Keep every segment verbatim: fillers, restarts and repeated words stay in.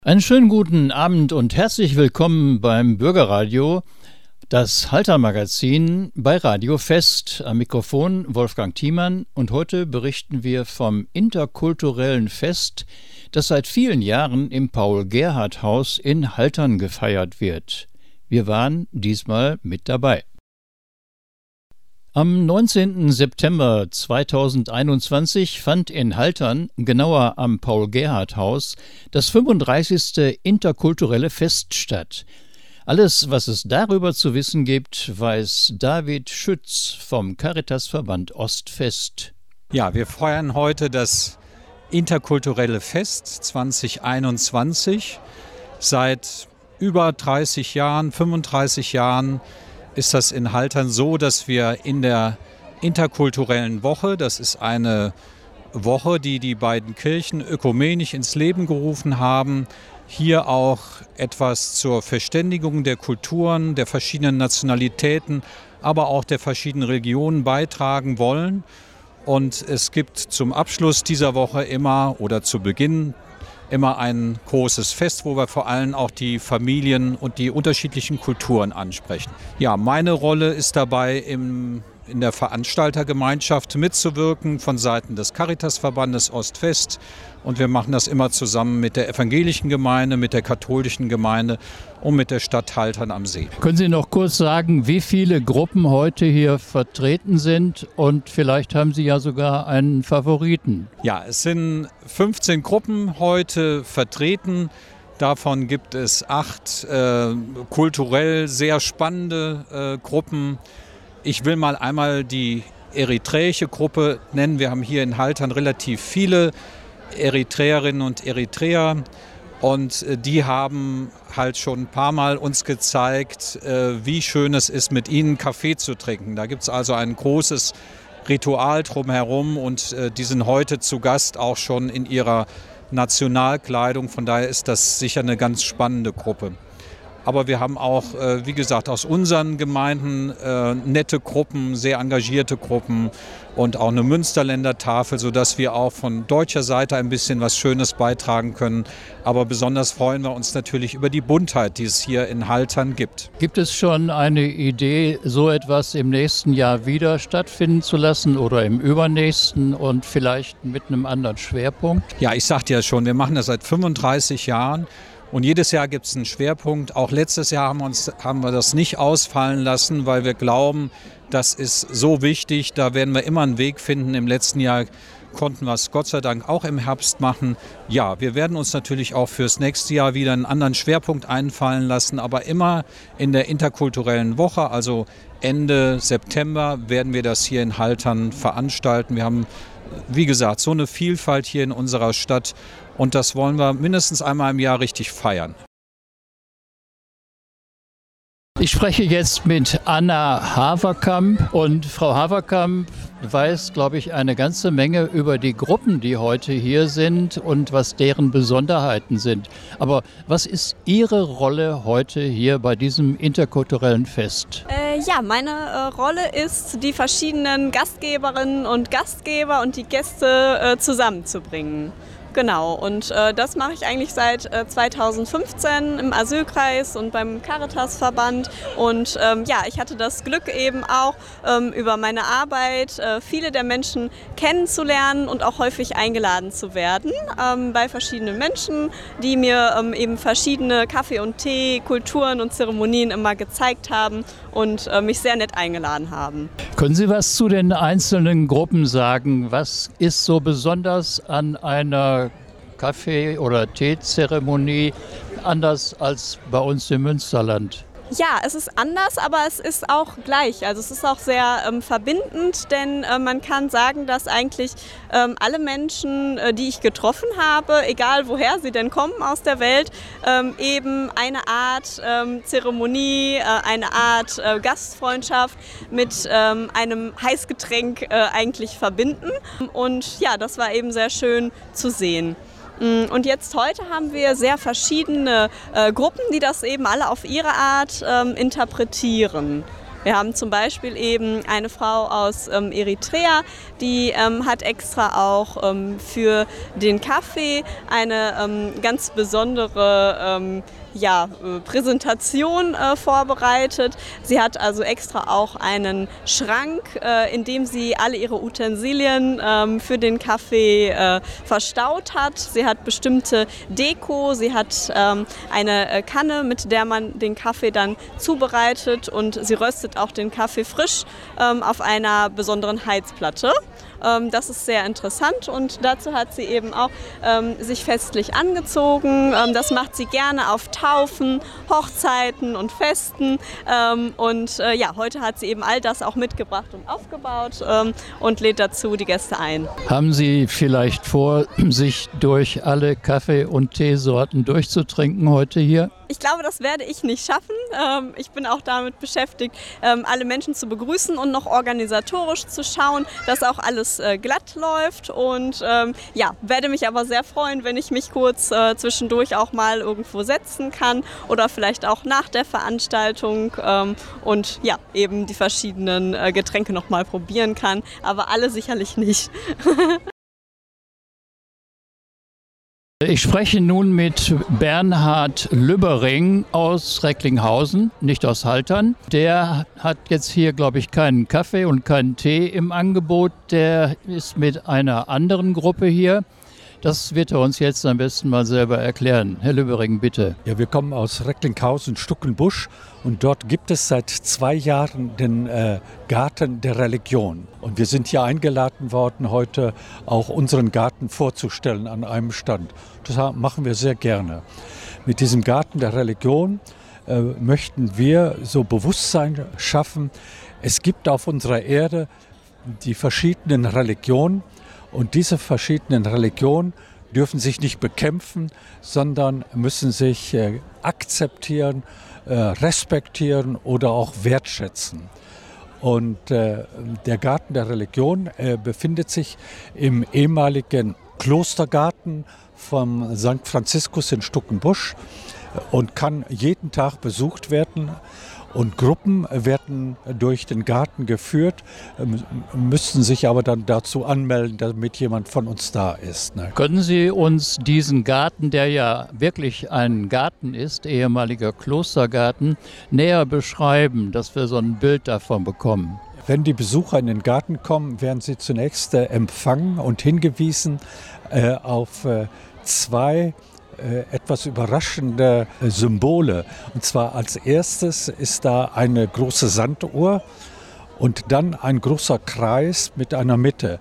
Einen schönen guten Abend und herzlich willkommen beim Bürgerradio, das Halter-Magazin bei Radio Fest. Am Mikrofon Wolfgang Thiemann und heute berichten wir vom interkulturellen Fest, das seit vielen Jahren im Paul-Gerhardt-Haus in Haltern gefeiert wird. Wir waren diesmal mit dabei. Am neunzehnten September zweitausendeinundzwanzig fand in Haltern, genauer am Paul-Gerhardt-Haus, das fünfunddreißigste interkulturelle Fest statt. Alles, was es darüber zu wissen gibt, weiß David Schütz vom Caritasverband Ostfest. Ja, wir feiern heute das interkulturelle Fest zwanzig einundzwanzig. Seit über dreißig Jahren, fünfunddreißig Jahren ist das in Haltern so, dass wir in der interkulturellen Woche, das ist eine Woche, die die beiden Kirchen ökumenisch ins Leben gerufen haben, hier auch etwas zur Verständigung der Kulturen, der verschiedenen Nationalitäten, aber auch der verschiedenen Religionen beitragen wollen. Und es gibt zum Abschluss dieser Woche immer oder zu Beginn immer ein großes Fest, wo wir vor allem auch die Familien und die unterschiedlichen Kulturen ansprechen. Ja, meine Rolle ist dabei, im, in der Veranstaltergemeinschaft mitzuwirken von Seiten des Caritasverbandes Ostfest. Und wir machen das immer zusammen mit der evangelischen Gemeinde, mit der katholischen Gemeinde und mit der Stadt Haltern am See. Können Sie noch kurz sagen, wie viele Gruppen heute hier vertreten sind? Und vielleicht haben Sie ja sogar einen Favoriten. Ja, es sind fünfzehn Gruppen heute vertreten. Davon gibt es acht äh, kulturell sehr spannende äh, Gruppen. Ich will mal einmal die eritreische Gruppe nennen. Wir haben hier in Haltern relativ viele Eritreerinnen und Eritreer und die haben halt schon ein paar Mal uns gezeigt, wie schön es ist, mit ihnen Kaffee zu trinken. Da gibt es also ein großes Ritual drumherum und die sind heute zu Gast auch schon in ihrer Nationalkleidung. Von daher ist das sicher eine ganz spannende Gruppe. Aber wir haben auch, wie gesagt, aus unseren Gemeinden nette Gruppen, sehr engagierte Gruppen und auch eine Münsterländer Tafel, sodass wir auch von deutscher Seite ein bisschen was Schönes beitragen können. Aber besonders freuen wir uns natürlich über die Buntheit, die es hier in Haltern gibt. Gibt es schon eine Idee, so etwas im nächsten Jahr wieder stattfinden zu lassen oder im übernächsten und vielleicht mit einem anderen Schwerpunkt? Ja, ich sagte ja schon, wir machen das seit fünfunddreißig Jahren. Und jedes Jahr gibt es einen Schwerpunkt. Auch letztes Jahr haben wir, uns, haben wir das nicht ausfallen lassen, weil wir glauben, das ist so wichtig. Da werden wir immer einen Weg finden. Im letzten Jahr konnten wir es Gott sei Dank auch im Herbst machen. Ja, wir werden uns natürlich auch fürs nächste Jahr wieder einen anderen Schwerpunkt einfallen lassen. Aber immer in der interkulturellen Woche, also Ende September, werden wir das hier in Haltern veranstalten. Wir haben, wie gesagt, so eine Vielfalt hier in unserer Stadt. Und das wollen wir mindestens einmal im Jahr richtig feiern. Ich spreche jetzt mit Anna Haverkamp und Frau Haverkamp weiß, glaube ich, eine ganze Menge über die Gruppen, die heute hier sind und was deren Besonderheiten sind. Aber was ist Ihre Rolle heute hier bei diesem interkulturellen Fest? Äh, ja, meine äh, Rolle ist, die verschiedenen Gastgeberinnen und Gastgeber und die Gäste äh, zusammenzubringen. Genau, und äh, das mache ich eigentlich seit äh, zweitausendfünfzehn im Asylkreis und beim Caritasverband. Und ähm, ja, ich hatte das Glück eben auch ähm, über meine Arbeit äh, viele der Menschen kennenzulernen und auch häufig eingeladen zu werden ähm, bei verschiedenen Menschen, die mir ähm, eben verschiedene Kaffee- und Tee, Kulturen und Zeremonien immer gezeigt haben und äh, mich sehr nett eingeladen haben. Können Sie was zu den einzelnen Gruppen sagen? Was ist so besonders an einer Kaffee- oder Teezeremonie anders als bei uns im Münsterland? Ja, es ist anders, aber es ist auch gleich. Also es ist auch sehr ähm, verbindend, denn äh, man kann sagen, dass eigentlich ähm, alle Menschen, äh, die ich getroffen habe, egal woher sie denn kommen aus der Welt, ähm, eben eine Art ähm, Zeremonie, äh, eine Art äh, Gastfreundschaft mit ähm, einem Heißgetränk äh, eigentlich verbinden. Und ja, das war eben sehr schön zu sehen. Und jetzt heute haben wir sehr verschiedene äh, Gruppen, die das eben alle auf ihre Art ähm, interpretieren. Wir haben zum Beispiel eben eine Frau aus ähm, Eritrea, die ähm, hat extra auch ähm, für den Kaffee eine ähm, ganz besondere ähm, ja, äh, Präsentation äh, vorbereitet. Sie hat also extra auch einen Schrank, äh, in dem sie alle ihre Utensilien ähm, für den Kaffee äh, verstaut hat. Sie hat bestimmte Deko, sie hat ähm, eine äh, Kanne, mit der man den Kaffee dann zubereitet, und sie röstet auch den Kaffee frisch ähm, auf einer besonderen Heizplatte. Ähm, das ist sehr interessant, und dazu hat sie eben auch ähm, sich festlich angezogen. Ähm, das macht sie gerne auf Taufen, Hochzeiten und Festen. Ähm, und äh, ja, heute hat sie eben all das auch mitgebracht und aufgebaut ähm, und lädt dazu die Gäste ein. Haben Sie vielleicht vor, sich durch alle Kaffee- und Teesorten durchzutrinken heute hier? Ich glaube, das werde ich nicht schaffen. Ähm, ich bin auch damit beschäftigt, ähm, alle Menschen zu begrüßen und noch organisatorisch zu schauen, dass auch alles äh, glatt läuft. Und ähm, ja, werde mich aber sehr freuen, wenn ich mich kurz äh, zwischendurch auch mal irgendwo setzen kann oder vielleicht auch nach der Veranstaltung ähm, und ja, eben die verschiedenen äh, Getränke noch mal probieren kann. Aber alle sicherlich nicht. Ich spreche nun mit Bernhard Lübbering aus Recklinghausen, nicht aus Haltern. Der hat jetzt hier, glaube ich, keinen Kaffee und keinen Tee im Angebot. Der ist mit einer anderen Gruppe hier. Das wird er uns jetzt am besten mal selber erklären. Herr Lübbering, bitte. Ja, wir kommen aus Recklinghausen, Stuckenbusch, und dort gibt es seit zwei Jahren den äh, Garten der Religion. Und wir sind hier eingeladen worden, heute auch unseren Garten vorzustellen an einem Stand. Das machen wir sehr gerne. Mit diesem Garten der Religion äh, möchten wir so Bewusstsein schaffen. Es gibt auf unserer Erde die verschiedenen Religionen. Und diese verschiedenen Religionen dürfen sich nicht bekämpfen, sondern müssen sich äh, akzeptieren, äh, respektieren oder auch wertschätzen. Und äh, der Garten der Religion äh, befindet sich im ehemaligen Klostergarten vom Sankt Franziskus in Stuckenbusch und kann jeden Tag besucht werden. Und Gruppen werden durch den Garten geführt, müssten sich aber dann dazu anmelden, damit jemand von uns da ist. Ne? Können Sie uns diesen Garten, der ja wirklich ein Garten ist, ehemaliger Klostergarten, näher beschreiben, dass wir so ein Bild davon bekommen? Wenn die Besucher in den Garten kommen, werden sie zunächst äh, empfangen und hingewiesen äh, auf äh, zwei etwas überraschende Symbole. Und zwar als erstes ist da eine große Sanduhr und dann ein großer Kreis mit einer Mitte.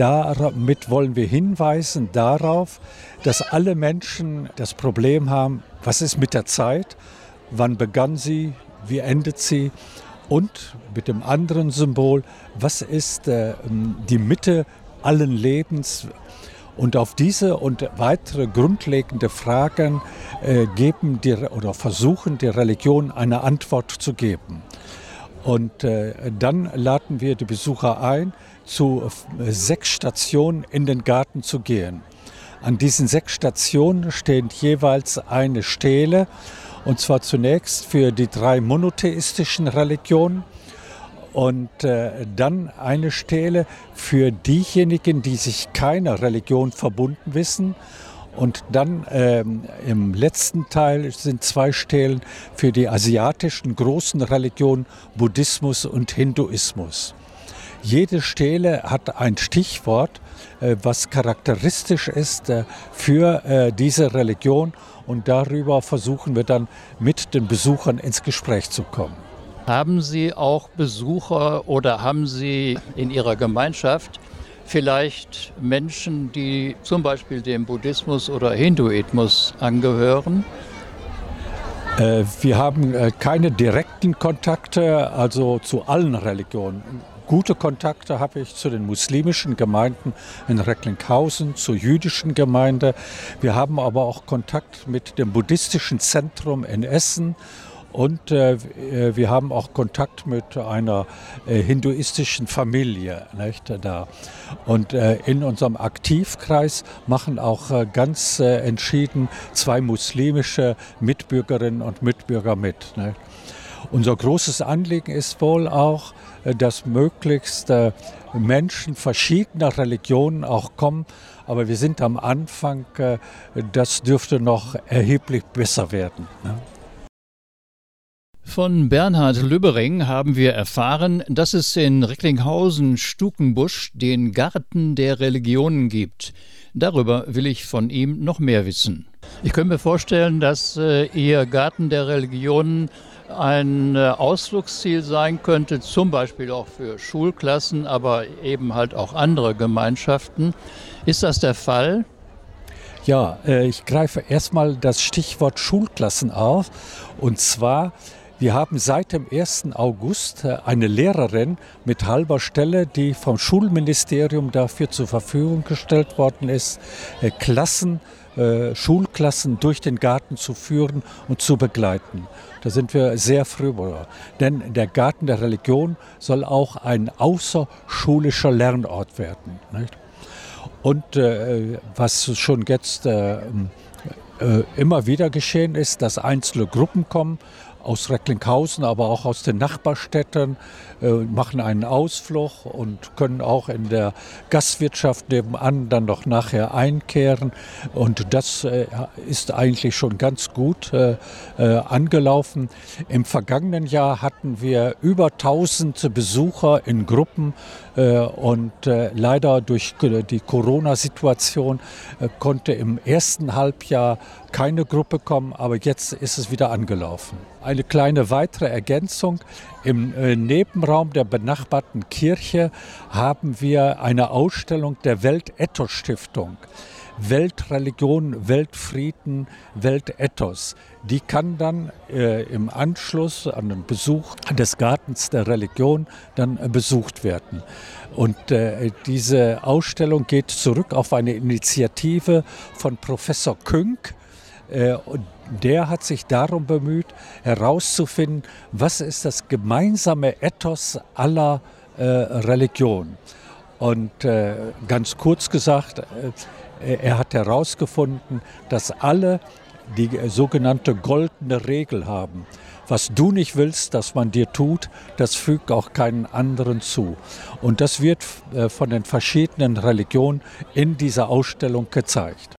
Damit wollen wir hinweisen darauf, dass alle Menschen das Problem haben, was ist mit der Zeit, wann begann sie, wie endet sie, und mit dem anderen Symbol, was ist äh, die Mitte allen Lebens. Und auf diese und weitere grundlegende Fragen äh, geben die, oder versuchen die Religion eine Antwort zu geben. Und äh, dann laden wir die Besucher ein, zu äh, sechs Stationen in den Garten zu gehen. An diesen sechs Stationen steht jeweils eine Stele, und zwar zunächst für die drei monotheistischen Religionen. Und äh, dann eine Stele für diejenigen, die sich keiner Religion verbunden wissen. Und dann ähm, im letzten Teil sind zwei Stelen für die asiatischen großen Religionen Buddhismus und Hinduismus. Jede Stele hat ein Stichwort, äh, was charakteristisch ist äh, für äh, diese Religion. Und darüber versuchen wir dann mit den Besuchern ins Gespräch zu kommen. Haben Sie auch Besucher oder haben Sie in Ihrer Gemeinschaft vielleicht Menschen, die zum Beispiel dem Buddhismus oder Hinduismus angehören? Äh, wir haben äh, keine direkten Kontakte, also zu allen Religionen. Gute Kontakte habe ich zu den muslimischen Gemeinden in Recklinghausen, zur jüdischen Gemeinde. Wir haben aber auch Kontakt mit dem buddhistischen Zentrum in Essen. Und äh, wir haben auch Kontakt mit einer äh, hinduistischen Familie, nicht, da. Und äh, in unserem Aktivkreis machen auch äh, ganz äh, entschieden zwei muslimische Mitbürgerinnen und Mitbürger mit. Nicht? Unser großes Anliegen ist wohl auch, dass möglichst Menschen verschiedener Religionen auch kommen. Aber wir sind am Anfang, das dürfte noch erheblich besser werden. Von Bernhard Lübbering haben wir erfahren, dass es in Recklinghausen-Stukenbusch den Garten der Religionen gibt. Darüber will ich von ihm noch mehr wissen. Ich könnte mir vorstellen, dass äh, Ihr Garten der Religionen ein äh, Ausflugsziel sein könnte, zum Beispiel auch für Schulklassen, aber eben halt auch andere Gemeinschaften. Ist das der Fall? Ja, äh, ich greife erstmal das Stichwort Schulklassen auf. Und zwar, wir haben seit dem ersten August eine Lehrerin mit halber Stelle, die vom Schulministerium dafür zur Verfügung gestellt worden ist, äh, Klassen, äh, Schulklassen durch den Garten zu führen und zu begleiten. Da sind wir sehr froh darüber. Denn der Garten der Religion soll auch ein außerschulischer Lernort werden. Nicht? Und äh, was schon jetzt äh, äh, immer wieder geschehen ist, dass einzelne Gruppen kommen, aus Recklinghausen, aber auch aus den Nachbarstädten, äh, machen einen Ausflug und können auch in der Gastwirtschaft nebenan dann noch nachher einkehren. Und das äh, ist eigentlich schon ganz gut äh, äh, angelaufen. Im vergangenen Jahr hatten wir über tausend Besucher in Gruppen äh, und äh, leider durch die Corona-Situation äh, konnte im ersten Halbjahr keine Gruppe kommen, aber jetzt ist es wieder angelaufen. Eine kleine weitere Ergänzung. Im äh, Nebenraum der benachbarten Kirche haben wir eine Ausstellung der Weltethos-Stiftung. Weltreligion, Weltfrieden, Weltethos. Die kann dann äh, im Anschluss an den Besuch des Gartens der Religion dann äh, besucht werden. Und äh, diese Ausstellung geht zurück auf eine Initiative von Professor Künk. Äh, und der hat sich darum bemüht, herauszufinden, was ist das gemeinsame Ethos aller äh, Religionen. Und äh, ganz kurz gesagt, äh, er hat herausgefunden, dass alle die äh, sogenannte goldene Regel haben. Was du nicht willst, dass man dir tut, das fügt auch keinen anderen zu. Und das wird äh, von den verschiedenen Religionen in dieser Ausstellung gezeigt.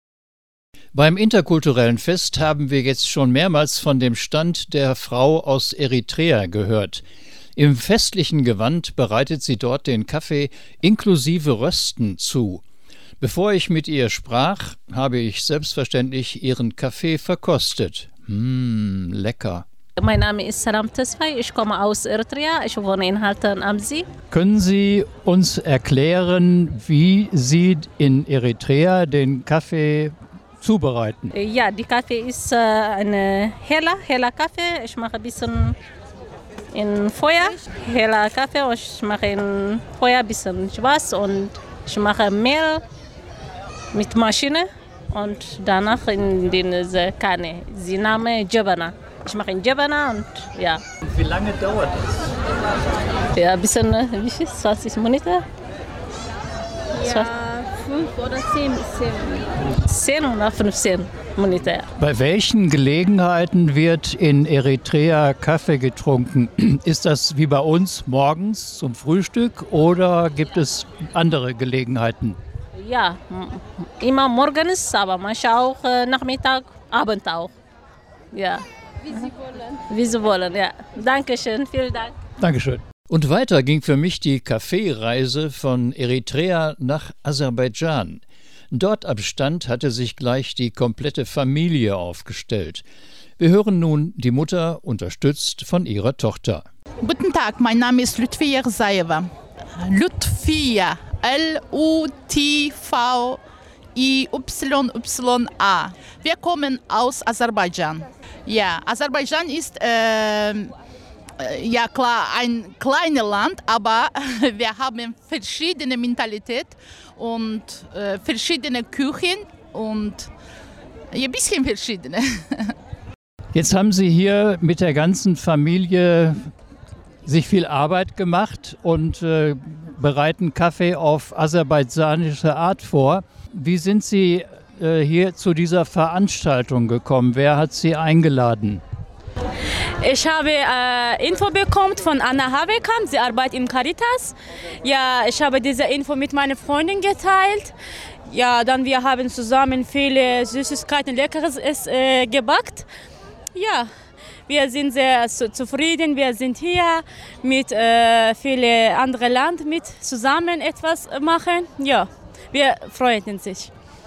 Beim interkulturellen Fest haben wir jetzt schon mehrmals von dem Stand der Frau aus Eritrea gehört. Im festlichen Gewand bereitet sie dort den Kaffee inklusive Rösten zu. Bevor ich mit ihr sprach, habe ich selbstverständlich ihren Kaffee verkostet. Mmh, lecker. Mein Name ist Salam Tesfay, ich komme aus Eritrea, ich wohne in Haltern am See. Können Sie uns erklären, wie Sie in Eritrea den Kaffee zubereiten? Ja, die Kaffee ist äh, eine heller, heller Kaffee. Ich mache ein bisschen in Feuer, heller Kaffee. Und ich mache in Feuer ein bisschen schwarz und ich mache Mehl mit Maschine und danach in diese Kanne. Sie Name Jabana. Ich mache in Jabana und ja. Und wie lange dauert das? Ja, ein bisschen, wie viel? zwanzig Minuten? Ja, fünf oder zehn bis zehn. zehn oder fünfzehn Minuten. Ja. Bei welchen Gelegenheiten wird in Eritrea Kaffee getrunken? Ist das wie bei uns morgens zum Frühstück oder gibt es andere Gelegenheiten? Ja, immer morgens, aber manchmal auch äh, Nachmittag, Abend auch. Ja. Wie Sie wollen. Wie Sie wollen, ja. Dankeschön, vielen Dank. Dankeschön. Und weiter ging für mich die Kaffeereise von Eritrea nach Aserbaidschan. Dort am Stand hatte sich gleich die komplette Familie aufgestellt. Wir hören nun die Mutter, unterstützt von ihrer Tochter. Guten Tag, mein Name ist Lutfia Rzaeva. Lutfia, L U T V I Y Y A. Wir kommen aus Aserbaidschan. Ja, Aserbaidschan ist äh, ja klar ein kleines Land, aber wir haben verschiedene Mentalität und äh, verschiedene Küchen und ein bisschen verschiedene. Jetzt haben Sie hier mit der ganzen Familie sich viel Arbeit gemacht und äh, bereiten Kaffee auf aserbaidschanische Art vor. Wie sind Sie äh, hier zu dieser Veranstaltung gekommen? Wer hat Sie eingeladen? Ich habe äh, Info bekommen von Anna Habekamp, sie arbeitet im Caritas. Ja, ich habe diese Info mit meiner Freundin geteilt. Ja, dann wir haben zusammen viele Süßigkeiten, Leckeres äh, gebackt. Ja, wir sind sehr zufrieden. Wir sind hier mit äh, vielen anderen Ländern mit zusammen etwas machen. Ja, wir freuen uns.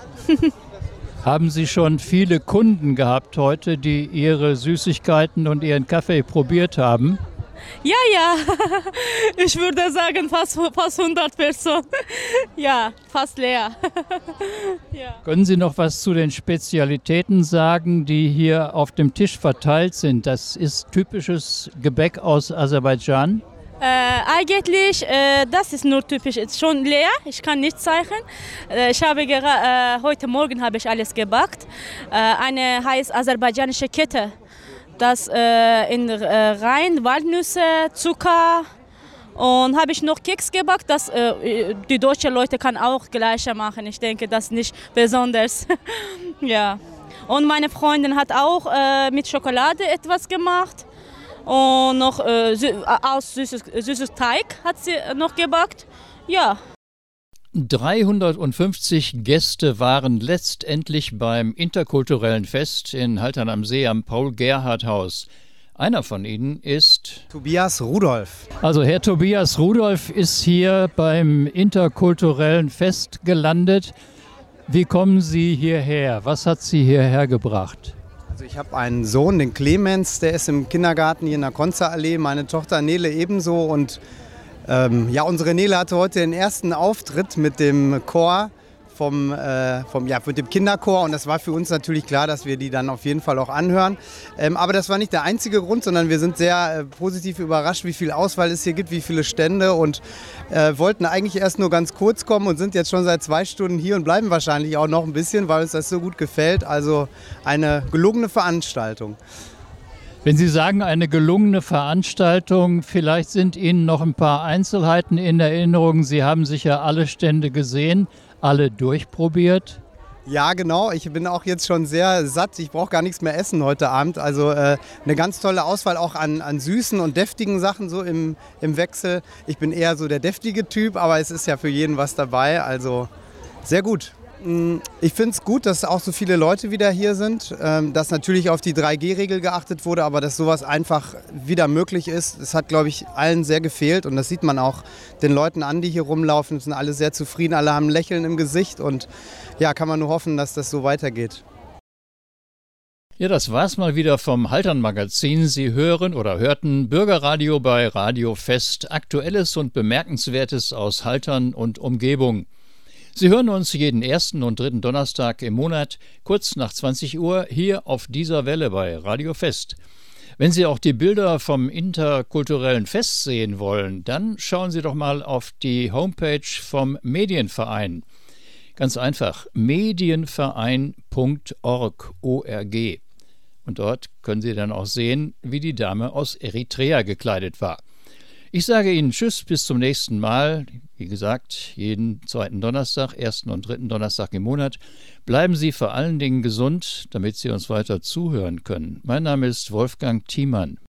Haben Sie schon viele Kunden gehabt heute, die Ihre Süßigkeiten und Ihren Kaffee probiert haben? Ja, ja, ich würde sagen fast, fast hundert Personen. Ja, fast leer. Ja. Können Sie noch was zu den Spezialitäten sagen, die hier auf dem Tisch verteilt sind? Das ist typisches Gebäck aus Aserbaidschan. Äh, eigentlich, äh, das ist nur typisch, ist schon leer, ich kann nicht zeigen. Äh, ich habe äh, heute Morgen habe ich alles gebackt. Äh, eine heißt aserbaidschanische Kette. Das äh, in äh, rein Walnüsse, Zucker und habe ich noch Keks gebackt. Das äh, die deutschen Leute kann auch gleicher machen. Ich denke, das ist nicht besonders. Ja. Und meine Freundin hat auch äh, mit Schokolade etwas gemacht. Und noch äh, sü- aus süßes, süßes Teig hat sie noch gebackt. Ja. dreihundertfünfzig Gäste waren letztendlich beim interkulturellen Fest in Haltern am See am Paul-Gerhardt-Haus. Einer von ihnen ist Tobias Rudolph. Also Herr Tobias Rudolph ist hier beim interkulturellen Fest gelandet. Wie kommen Sie hierher? Was hat Sie hierher gebracht? Also ich habe einen Sohn, den Clemens, der ist im Kindergarten hier in der Konzerallee, meine Tochter Nele ebenso. Und ähm, ja, unsere Nele hatte heute den ersten Auftritt mit dem Chor, vom, äh, vom, ja, mit dem Kinderchor. Und das war für uns natürlich klar, dass wir die dann auf jeden Fall auch anhören. Ähm, aber das war nicht der einzige Grund, sondern wir sind sehr äh, positiv überrascht, wie viel Auswahl es hier gibt, wie viele Stände. Und äh, wollten eigentlich erst nur ganz kurz kommen und sind jetzt schon seit zwei Stunden hier und bleiben wahrscheinlich auch noch ein bisschen, weil uns das so gut gefällt. Also eine gelungene Veranstaltung. Wenn Sie sagen, eine gelungene Veranstaltung, vielleicht sind Ihnen noch ein paar Einzelheiten in Erinnerung. Sie haben sicher alle Stände gesehen, alle durchprobiert. Ja, genau. Ich bin auch jetzt schon sehr satt. Ich brauche gar nichts mehr essen heute Abend. Also äh, eine ganz tolle Auswahl auch an, an süßen und deftigen Sachen so im, im Wechsel. Ich bin eher so der deftige Typ, aber es ist ja für jeden was dabei. Also sehr gut. Ich finde es gut, dass auch so viele Leute wieder hier sind, dass natürlich auf die drei G Regel geachtet wurde, aber dass sowas einfach wieder möglich ist. Das hat, glaube ich, allen sehr gefehlt und das sieht man auch den Leuten an, die hier rumlaufen. Sind alle sehr zufrieden, alle haben ein Lächeln im Gesicht und ja, kann man nur hoffen, dass das so weitergeht. Ja, das war's mal wieder vom Haltern-Magazin. Sie hören oder hörten Bürgerradio bei Radio Fest. Aktuelles und Bemerkenswertes aus Haltern und Umgebung. Sie hören uns jeden ersten und dritten Donnerstag im Monat kurz nach zwanzig Uhr hier auf dieser Welle bei Radio Fest. Wenn Sie auch die Bilder vom interkulturellen Fest sehen wollen, dann schauen Sie doch mal auf die Homepage vom Medienverein. Ganz einfach, medienverein punkt org. Und dort können Sie dann auch sehen, wie die Dame aus Eritrea gekleidet war. Ich sage Ihnen Tschüss, bis zum nächsten Mal. Wie gesagt, jeden zweiten Donnerstag, ersten und dritten Donnerstag im Monat. Bleiben Sie vor allen Dingen gesund, damit Sie uns weiter zuhören können. Mein Name ist Wolfgang Thiemann.